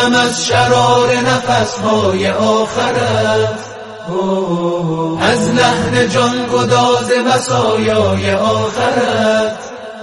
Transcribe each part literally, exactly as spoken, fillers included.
دستم از شرار نفسهای آخرت، از لحن جان گداز وصایای آخرت.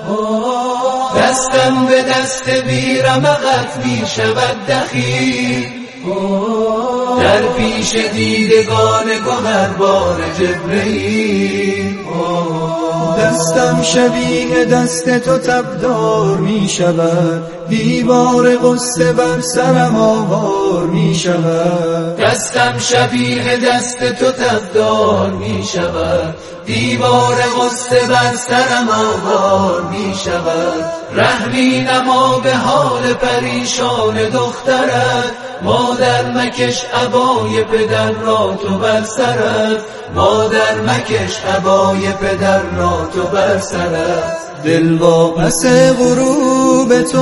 دستم به دست بی رمقت می شود دخیل، در پیش دیدگان گوهربار جبرئیل. دستم شبیه دست تو تبدار می شود، دیوار غصه بر سرم آوار می شود. دستم شبیه دست تو تبدار می شود، دیوار غصه بر سرم آوار می شود. رحمی نما به حال پریشان دخترت، مادر مکش عبای پدر را تو بر سرت، مادر مکش عبای پدر را تو بر سرت. دل واپس غروب تو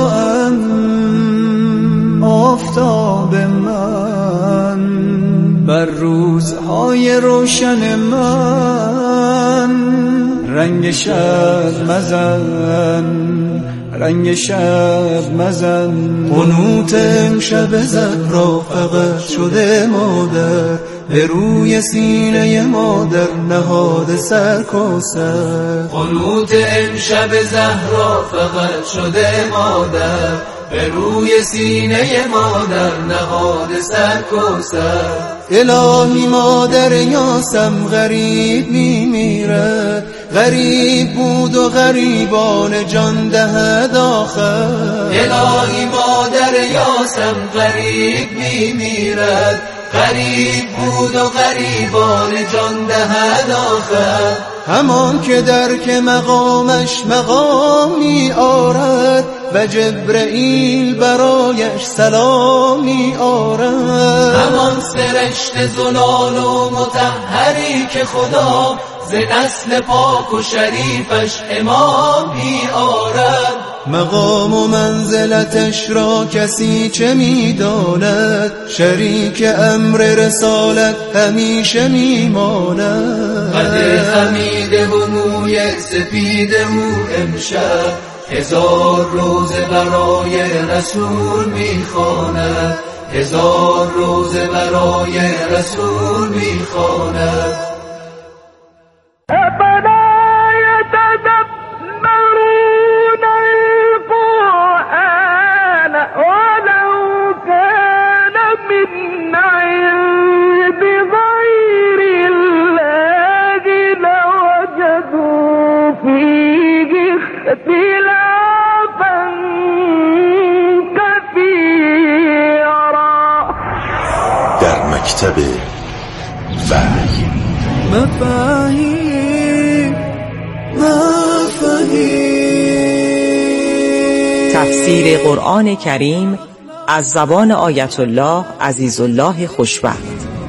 هم آفتاب من، بر روزهای روشن من رنگ شب مزن، رنگ شب مزن. قنوت امشب زهرا فقط شده مادر، به روی سینه مادر نهاد سر کوثر. قنوت امشب زهرا فقط شده مادر، به روی سینه مادر نهاد سر کوثر. الهی مادر یاسم غریب میمیرد، غریب بود و غریبان جان دهد آخر. الهی مادر یاسم غریب میمیرد، غریب بود و غریبان جان دهد آخر. همان که درک مقامش مقامی آرد، و جبرئیل برایش سلامی آرد. همان سرشت زلال و مطهری که خدا ز نسل پاک و شریفش امامی آرد. مقام و منزلتش را کسی چه می‌داند، شریک امر رسالت همیشه میماند. قد خمیده و موی سپید او امشب، هزار روزه برای رسول میخواند، هزار روزه برای رسول میخواند. در مکتب وحی مفاهیم مفاهیم تفسیر قرآن کریم از زبان آیت الله عزیزالله خوشوقت.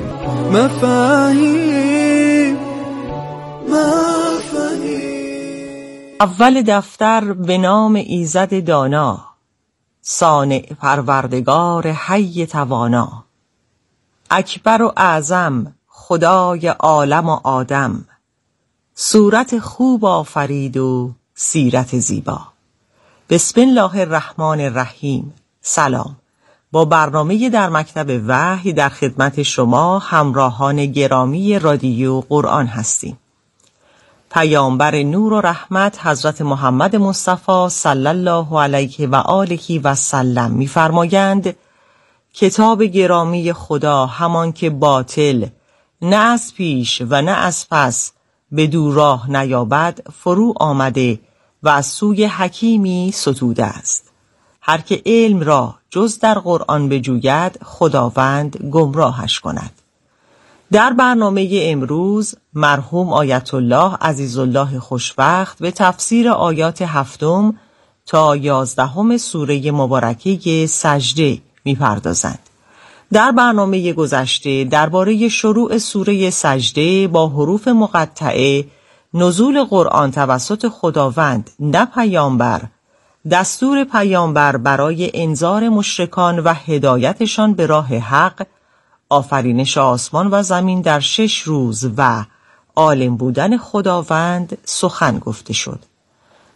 مفاهیم مفاهیم. اول دفتر به نام ایزد دانا، صانع پروردگار حی توانا. اکبر و اعظم خدای عالم و آدم، صورت خوب آفرید و سیرت زیبا. بسم الله الرحمن الرحیم. سلام. با برنامه در مکتب وحی در خدمت شما همراهان گرامی رادیو قرآن هستیم. پیامبر نور و رحمت حضرت محمد مصطفی صلی الله علیه و آله و سلم می‌فرمایند کتاب گرامی خدا همان که باطل نه از پیش و نه از پس به دو راه نیابد فرو آمده و از سوی حکیمی ستوده است. هر که علم را جز در قرآن بجوید خداوند گمراهش کند. در برنامه امروز مرحوم آیت الله عزیزالله خوشوقت به تفسیر آیات هفتم تا یازدهم سوره مبارکه سجده می‌پردازند. در برنامه گذشته درباره شروع سوره سجده با حروف مقطعه، نزول قرآن توسط خداوند نه پیامبر، دستور پیامبر برای انذار مشرکان و هدایتشان به راه حق، آفرینش آسمان و زمین در شش روز و عالم بودن خداوند سخن گفته شد.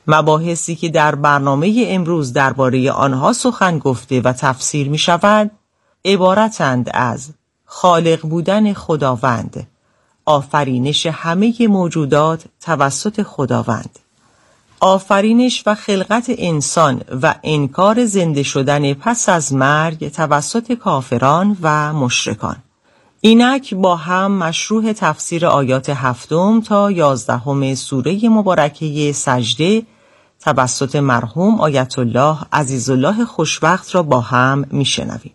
مباحثی که در برنامه امروز درباره آنها سخن گفته و تفسیر می شود عبارتند از خالق بودن خداوند، آفرینش همه موجودات توسط خداوند، آفرینش و خلقت انسان و انکار زنده شدن پس از مرگ توسط کافران و مشرکان. اینک با هم مشروح تفسیر آیات هفتم تا یازدهم سوره مبارکه سجده توسط مرحوم آیت الله عزیزالله خوشبخت را با هم میشنویم.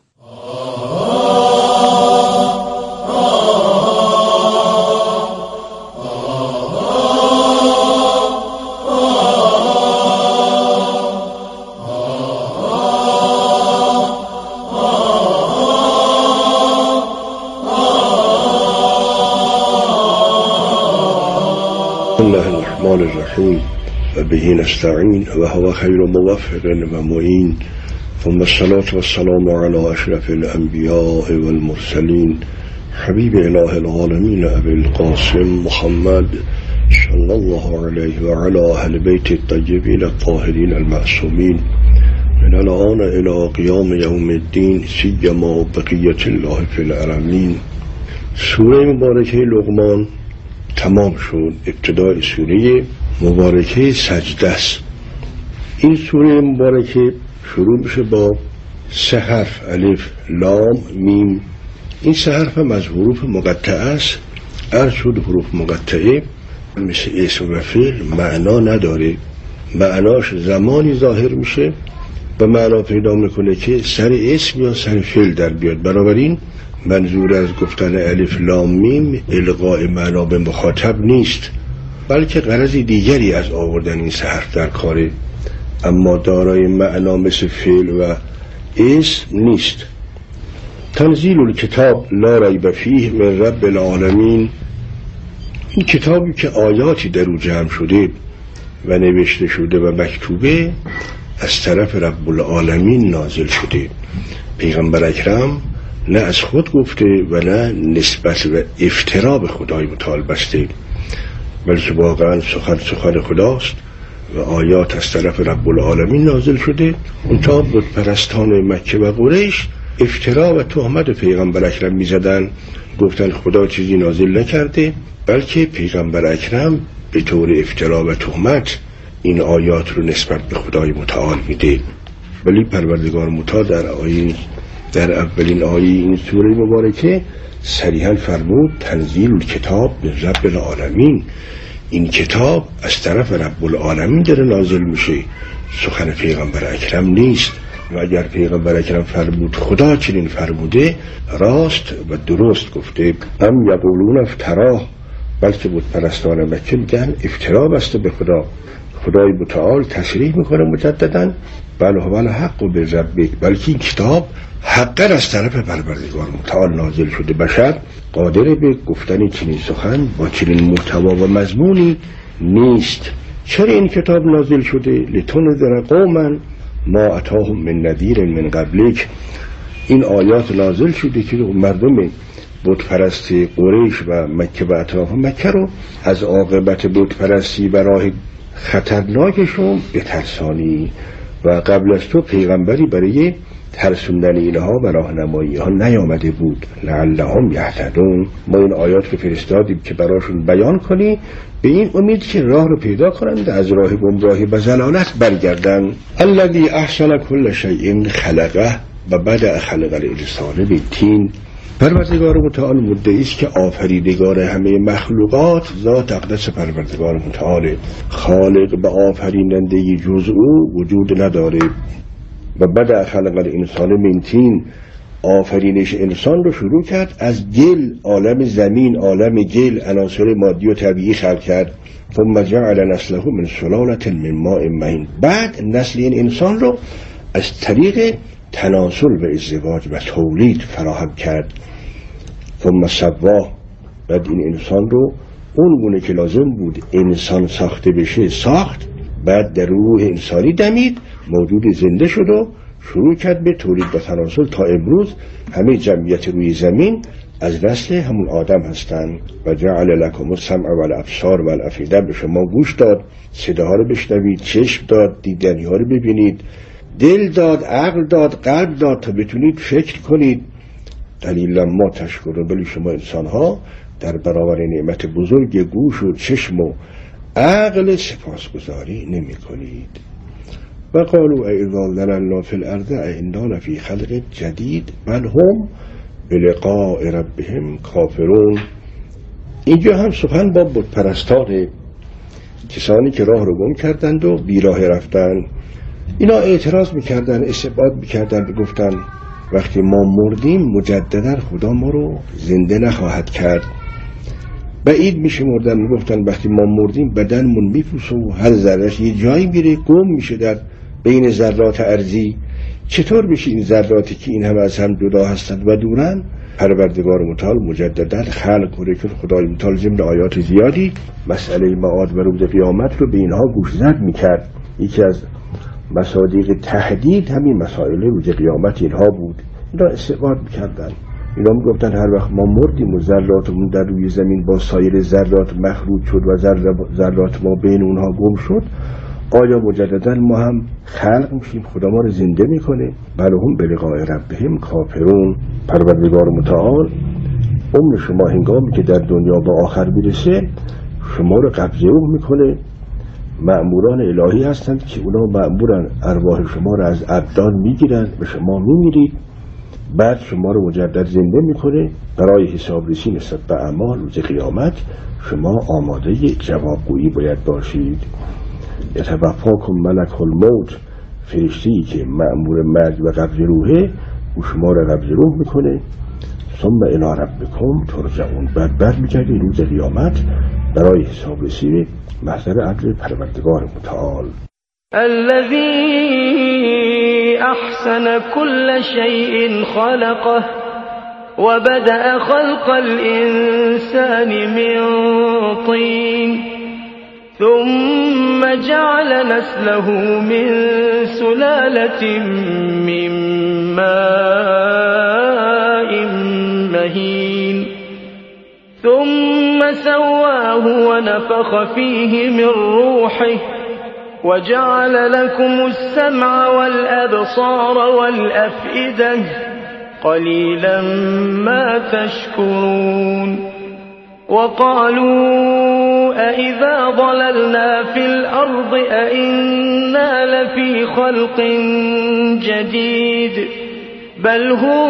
الله الرحمن الرحیم و به نستعین و هو خیر موفق و معین، ثم الصلاة والسلام علی اشرف الانبیاء والمرسلین حبیب اله العالمین ابی القاسم محمد صلی الله علیه و علی اهل بیت الطیبین الطاهرین المعصومین من الان الی قیام یوم الدین، سیما بقیت الله فی العالمین. سوره مبارکه لقمان تمام شد. ابتدای سوره مبارکه سجده است. این سوره مبارکه شروع میشه با سه حرف، الف، لام، میم. این سه حرف هم از حروف مقطعه است. عرض شد حروف مقطعه مثل اسم و فعل معنا نداره، معناش زمانی ظاهر میشه و معنا پیدا میکنه که سر اسم یا سر فعل در بیاد. بنابراین منظور از گفتن الف لام میم القاء معنا به مخاطب نیست، بلکه غرض دیگری از آوردن این سه حرف در کاره، اما دارای معنا مثل فعل و اسم نیست. تنزیل الکتاب لا ریب فیه من رب العالمین. این کتابی که آیاتی در او جمع شده و نوشته شده و مکتوبه از طرف رب العالمین نازل شده. پیغمبر اکرم نه از خود گفته و نه نسبت و افترا به خدای متعال بسته، بلکه واقعا سخن سخن خداست و آیات از طرف رب العالمین نازل شده. اونتا بت پرستان مکه و قریش افترا و تهمت پیغمبر اکرم می زدن، گفتن خدا چیزی نازل نکرده، بلکه پیغمبر اکرم به طور افترا و تهمت این آیات رو نسبت به خدای متعال میده. ولی پروردگار متعال در آیه در اولین آیه این سوره مبارکه صریحاً فرمود تنزیل الکتاب من رب العالمین. این کتاب از طرف رب العالمین داره نازل میشه، سخن پیغمبر اکرم نیست. و اگر پیغمبر اکرم فرمود خدا چنین فرموده، راست و درست گفته. ام یقولون افتراه، بلکه بت پرستان مکه میگن افترا بسته به خدا. خدای متعال تصریح میکنه مجددا بله هو الحق و به ربک، بلکه این کتاب حقا از طرف پروردگار متعال نازل شده. بشر قادر به گفتن چنین سخن با چنین محتوا و مضمونی نیست. چرا این کتاب نازل شده؟ لتنذر قوما ما اتاهم من نذیر من قبلک. این آیات نازل شده که مردم بت پرست قریش و مکه و اطراف مکه رو از عاقبت بت پرستی و راه خطرناکشون بترسانی و قبل از تو پیغمبری برای ترسوندن اینها و راهنمایی ها نیامده بود. لعلهم یهتدون. ما این آیات رو فرستادیم که براشون بیان کنی به این امید که راه رو پیدا کنند از راه گمراهی و ضلالت برگردن. الذی احسن کل شیء خلقه و بدأ خلق الانسان من طین. پروردگار متعال مدعی است که آفریدگار همه مخلوقات ذات اقدس پروردگار متعال، خالق و آفریننده جز او وجود نداره. و بدأ خلق الانسان من طین، آفرینش انسان رو شروع کرد از گل، عالم زمین، عالم گل، عناصر مادی و طبیعی خلق کرد. ثم جعل نسله من سلالة من ماء مهین. بعد نسل این انسان رو از طریق تناسل و ازدواج و تولید فراهم کرد. ثم سواه، بعد این انسان رو اون گونه که لازم بود انسان ساخته بشه ساخت. بعد در روح انسانی دمید، موجود زنده شد و شروع کرد به تولید و تناسل. تا امروز همه جمعیت روی زمین از نسل همون آدم هستند. و جعل لکم السمع و الابصار و الافئده، به شما گوش داد صداها رو بشنوید، چشم داد دیدنی ها رو ببینید، دل داد، عقل داد، قلب داد تا بتونید فکر کنید. قلیلا ما تشکرون، ولی شما انسان ها در برابر نعمت بزرگ گوش و چشم و عقل سپاسگزاری نمی کنید. و قالوا ایذا ضللنا فی الارض ائنا لفی خلق جدید بل هم بلقاء ربهم کافرون. اینجا هم سخن با بت پرستان، کسانی که راه رو گم کردند و بیراه رفتن. اینا اعتراض میکردن، استبعاد میکردن، گفتن وقتی ما مردیم مجددا خدا ما رو زنده نخواهد کرد. بعید میشه مردن، میگفتن وقتی ما مردیم بدنمون میپوسه و هر ذرهش یه جایی میره گم میشه در بین ذرات ارضی. چطور میشه این ذراتی که این هم از هم جدا هستند و دورن پروردگار متعال مجددا خلق کنه؟ که خدای متعال ضمن آیات زیادی مسئله معاد و روز قیامت رو به اینها گوشزد میکرد. یکی از مصادیق تهدید همین مسائل روز قیامت اینها بود. اینا استبعاد میکردن، اینا میگفتن هر وقت ما مردیم و ذراتمون در روی زمین با سایر ذرات مخلوط شد و ذرات ما بین اونها گم شد، آیا مجددا ما هم خلق میشیم؟ خدا ما رو زنده میکنه؟ بل هم بلقاء ربهم کافرون. پروردگار متعال عمر شما هنگامی که در دنیا با آخر میرسه شما رو قبضه او میکنه. مأموران الهی هستند که اونا مأمورن ارواح شما رو از ابدان میگیرن و شما میمیرید، بعد شما رو مجدد زنده میکنه. برای حسابرسی نسبت به اعمال روز قیامت شما آماده جوابگویی باید باشید. یتوفاکم ملک الموت، فرشته‌ای که مأمور مرگ و قبض روحه او شما رو قبض روح میکنه. ثم الی ربکم ترجعون، بعد برمیگردید روز قیامت برای حسابرسی محضر عدل پروردگار متعال. الذي احسن كل شيء خلقه وبدأ خلق الانسان من طين ثم جعل نسله من سلالة من ماء مهين ثم سواه ونفخ فيه من روحه وجعل لكم السمع والأبصار والأفئدة قليلا ما تشكرون. وقالوا أإذا ضللنا في الأرض أإنا لفي خلق جديد بل هم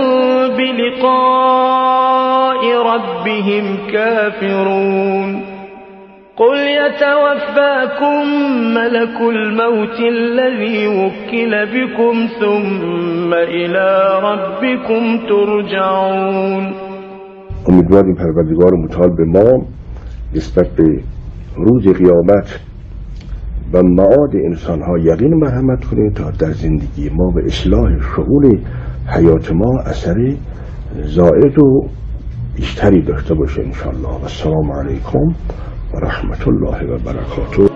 بلقاء ربهم كافرون. قل يتوفاكم ملك الموت الذي وكل بكم ثم إلى ربكم ترجعون. امیدواریم پروردگار متعال به ما نسبت به روز قیامت و معاد انسان ها یقین مرحمت کنه تا در زندگی ما و اصلاح شؤون حیات ما اثر زائد و بیشتری داشته باشه انشاءالله. و السلام علیکم و رحمت الله و برکاته.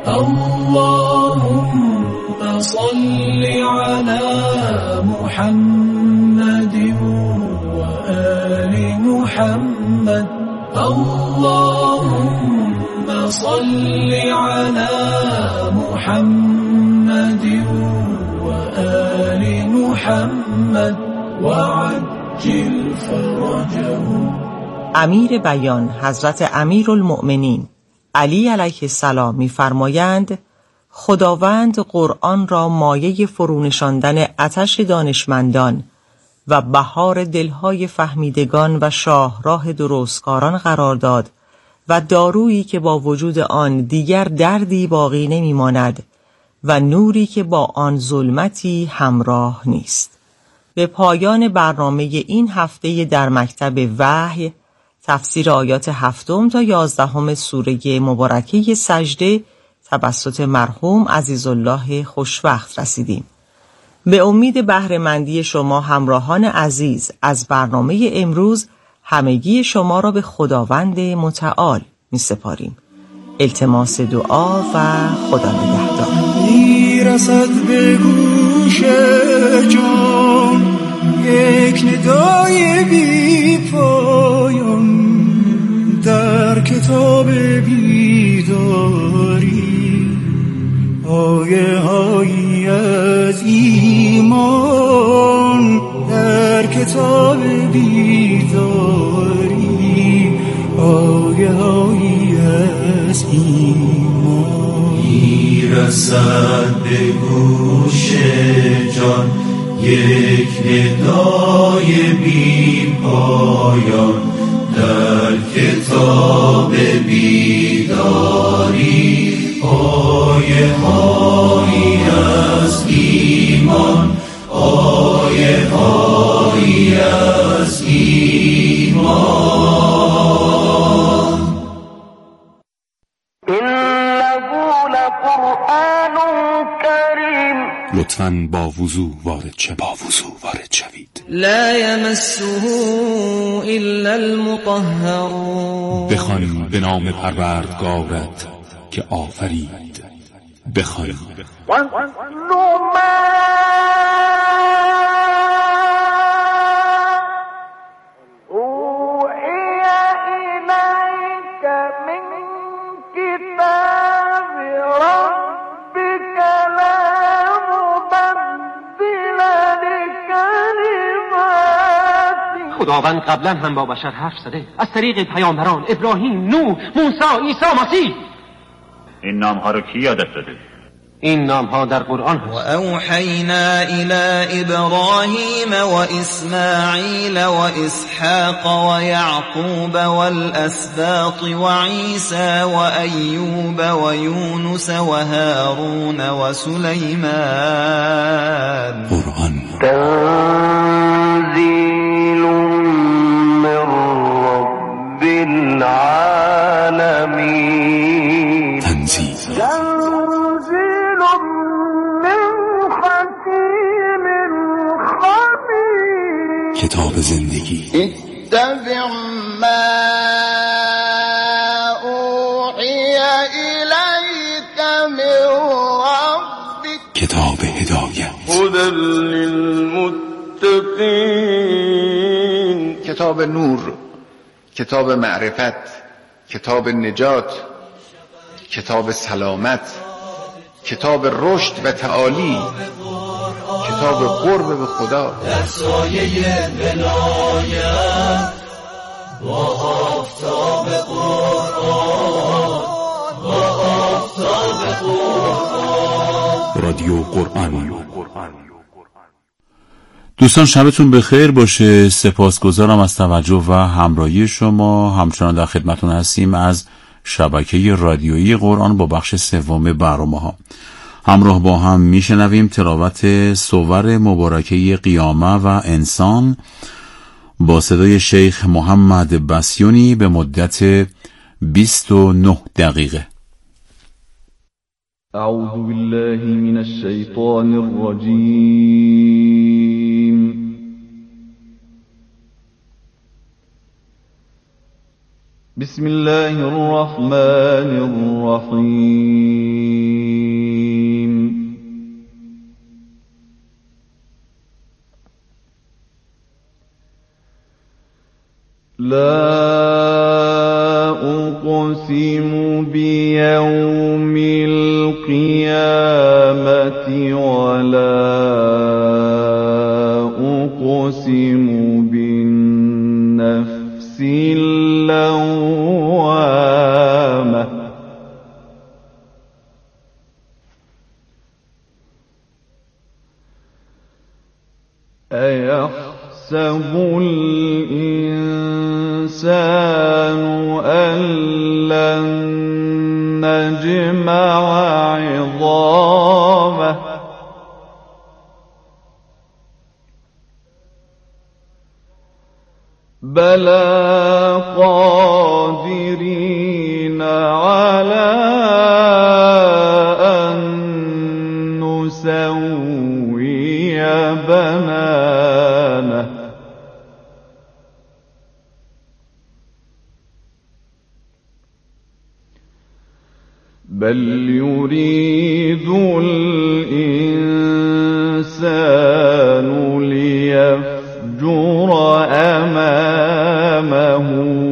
اللهم صل على محمد وآل محمد. اللهم صل على محمد وآل محمد وعجل فرجه. امیر بیان حضرت امیرالمؤمنین علی علیه السلام می‌فرمایند خداوند قرآن را مایه فرونشاندن آتش دانشمندان و بهار دلهای فهمیدگان و شاهراه درستکاران قرار داد و دارویی که با وجود آن دیگر دردی باقی نمی‌ماند و نوری که با آن ظلمتی همراه نیست. به پایان برنامه این هفته در مکتب وحی تفسیر آیات هفتم تا یازدهم سوره مبارکه سجده توسط مرحوم عزیزالله خوشوقت رسیدیم. به امید بهره‌مندی شما همراهان عزیز از برنامه امروز همگی شما را به خداوند متعال می سپاریم. التماس دعا و خدا نگهدار. میرسد به گوش جان یک ندای بی پایان در کتاب بیداری، آیه هایی از ایمان در کتاب بیداری آیه هایی از ایمان میرسد به گوش جان یک ندای بی پایان در کتاب بیداری آیه هایی از ایمان آیه هایی از ایمان إنه لقرآن كريم لطفاً با وضوح وارد شوید با وضوح وارد شوید لا يمسه إلا المطهرون بخوان به نام پروردگارت که آفرید بخوان واتل ما أوحي إليك من كتاب ربك لا مبدل لكلماته. خداوند قبلا هم با بشر حرف زده از طریق پیامبران ابراهیم، نوح، موسی، عیسی مسیح. این نام ها رو کی یادت داده؟ این نام ها در قرآن هست. وأوحينا إلى إبراهيم وإسماعيل وإسحاق ويعقوب والأسباط وعيسى وأيوب ويونس وهارون وسليمان قرآن تنزيل من رب العالمين تنزیل تنزيل من حكيم خبير کتاب زندگی اتبع ما اوحی الیک من ربک کتاب هدایت هدى للمتقين کتاب نور، کتاب معرفت، کتاب نجات، کتاب سلامت، کتاب رشد و تعالی، کتاب قرب به خدا. در سایه ولایت با آفتاب قرآن با آفتاب قرآن رادیو قرآن. دوستان شبتون بخیر باشه. سپاسگزارم از توجه و همراهی شما. همچنان در خدمتون هستیم از شبکه رادیویی قرآن با بخش سوم برنامه‌ها. همراه با هم میشنویم تلاوت صور مبارکه قیامه و انسان با صدای شیخ محمد بسیونی به مدت بیست و نه دقیقه. اعوذ بالله من الشیطان الرجیم. بسم الله الرحمن الرحیم. لا أقسم بيوم القيامة ولا أقسم بالنفس اللوامة أيحسب الإنسان أن لن نجمع عظامه بلى قادرين على أن نسوي بنانه بل يريد الإنسان ليفجر أمامه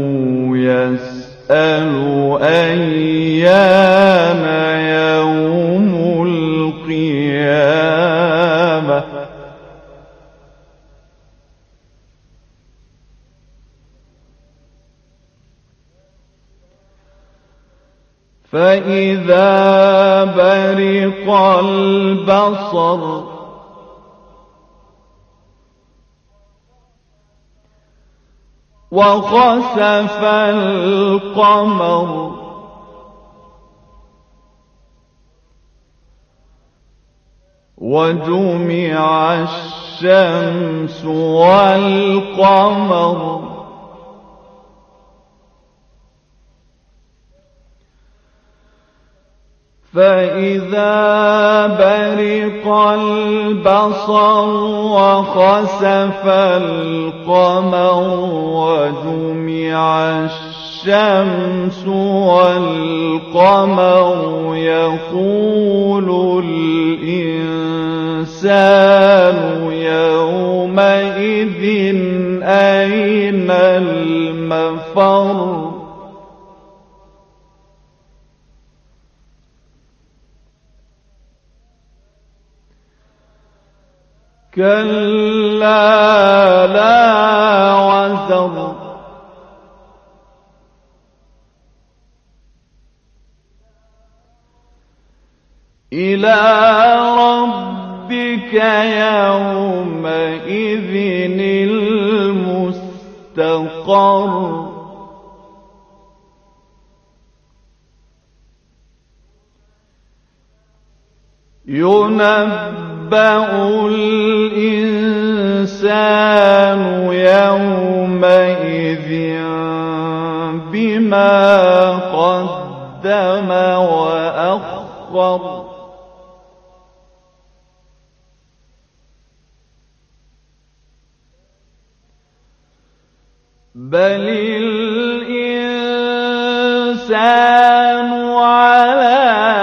يسأل أيان يوم القيامة فإذا برق البصر وخسف القمر وجمع الشمس والقمر فإذا برق البصر وخسف القمر وجمع الشمس والقمر يقول الإنسان يومئذ أين المفر كلا لا وزر إلى ربك يومئذ المستقر ينبأ الإنسان يومئذ بما قدم وأخر بل الإنسان على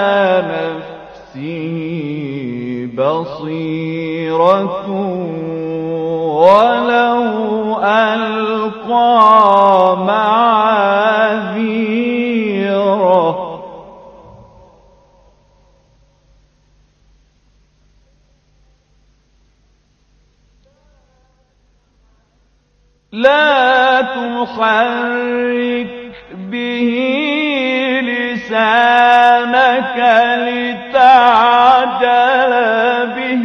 نفسه بصيرة ولو ألقى معاذيره لا تحرك به لسانك لتعجل به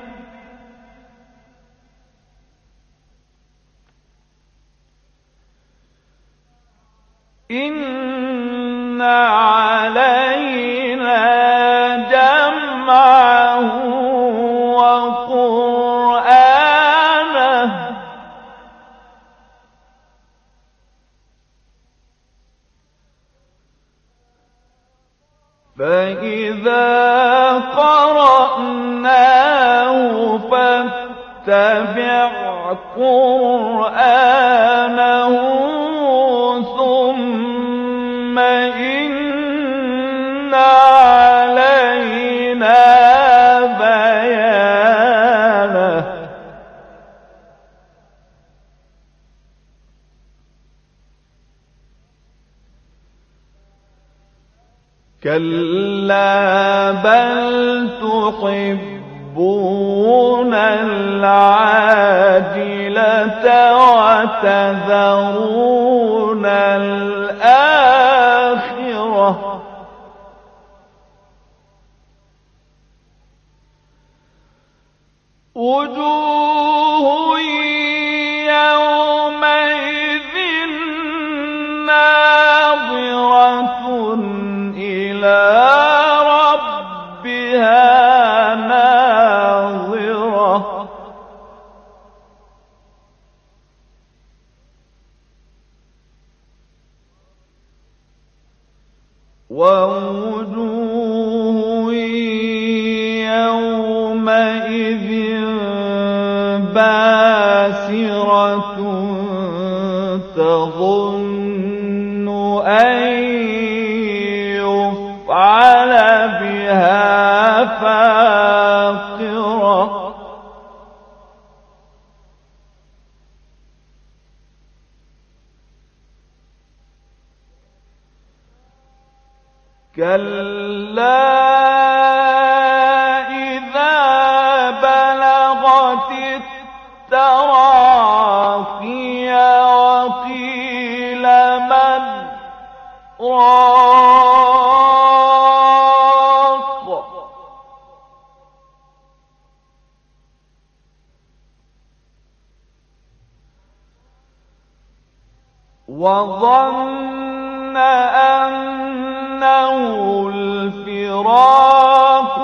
إن علينا جمعه وقرآنه فإذا قرأناه فاتبع قرآنه ثم إن علينا بيانه كلا بل تحبون العاجلة وتذرون الآخرة وجوه يومئذ ناظرة إلى ربها ناظرة ووجوه يومئذ باسرة تظن أن يفعل بها فاقرة كلا إذا بلغت التراقي وقيل من راق وظن أنه الفراق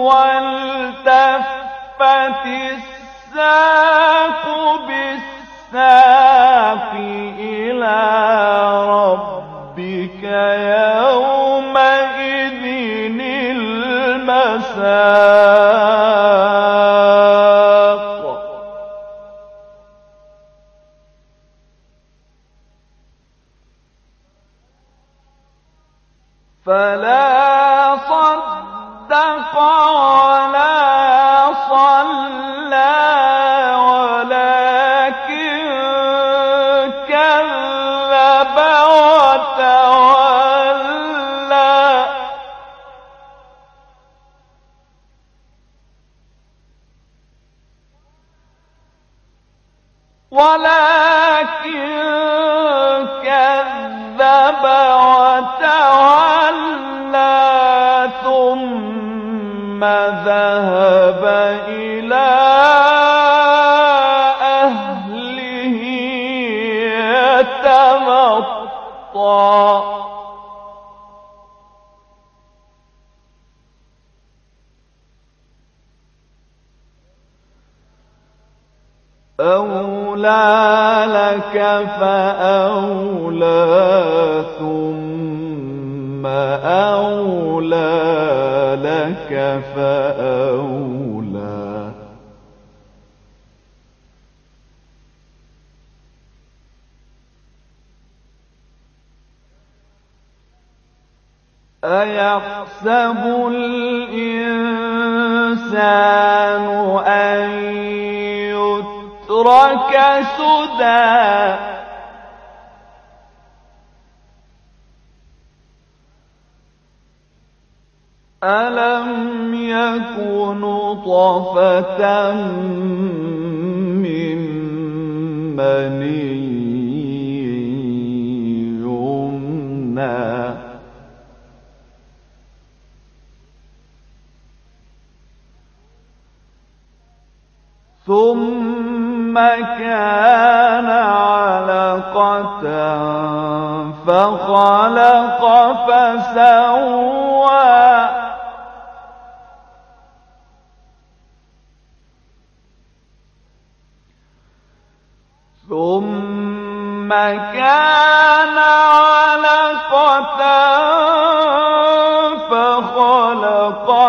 والتفت الساق بالساق إلى ربك يومئذ المساق فلا صدق ولا صلى ولكن كذب وتولى ولكن كذب وتولى ثم ذهب إلى أهله يتمطى أولى لك فأولى ثم أولى لك فأولى أيحسب الإنسان أن يترك سدى ألم يكن نطفة من مني يمنى ثم كان علقة فخلق فسوى ثم كان علقة فخلق